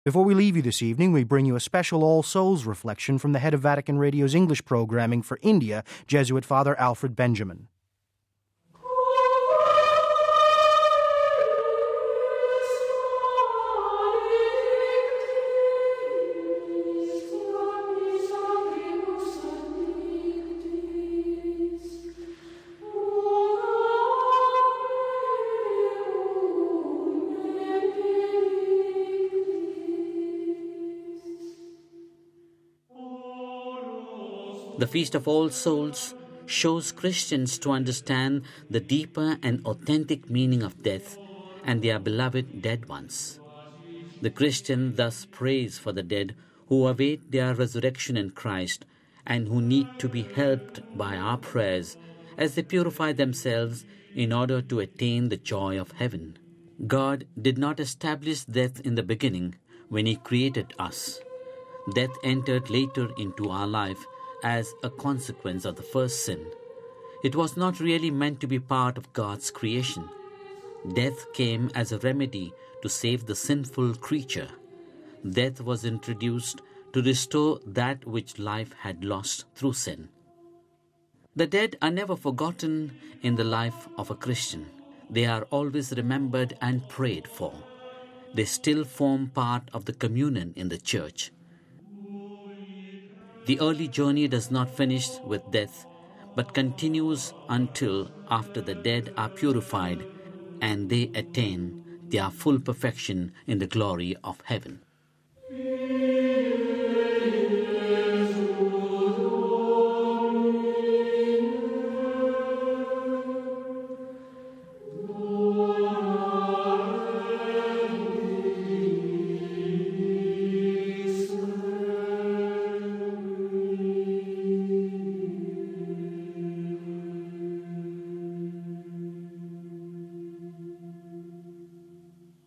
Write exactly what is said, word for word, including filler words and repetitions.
Before we leave you this evening, we bring you a special All Souls reflection from the head of Vatican Radio's English programming for India, Jesuit Father Alfred Benjamin. The Feast of All Souls shows Christians to understand the deeper and authentic meaning of death and their beloved dead ones. The Christian thus prays for the dead who await their resurrection in Christ and who need to be helped by our prayers as they purify themselves in order to attain the joy of heaven. God did not establish death in the beginning when He created us. Death entered later into our life as a consequence of the first sin. It was not really meant to be part of God's creation. Death came as a remedy to save the sinful creature. Death was introduced to restore that which life had lost through sin. The dead are never forgotten in the life of a Christian. They are always remembered and prayed for. They still form part of the communion in the Church. The early journey does not finish with death, but continues until after the dead are purified and they attain their full perfection in the glory of heaven.